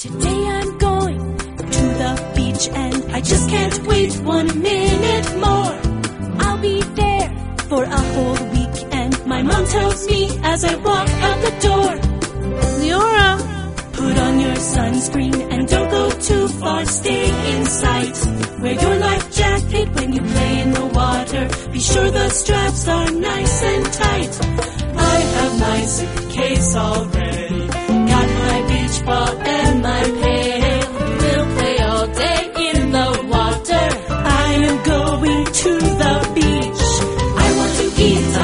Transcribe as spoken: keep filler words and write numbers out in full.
Today I'm going to the beach and I just can't wait one minute more. I'll be there for a whole week and my mom tells me as I walk out the door, Leora, put on your sunscreen and don't go too far, stay in sight. Wear your life jacket when you play in the water, be sure the straps are nice and tight. I have my suitcase all ready.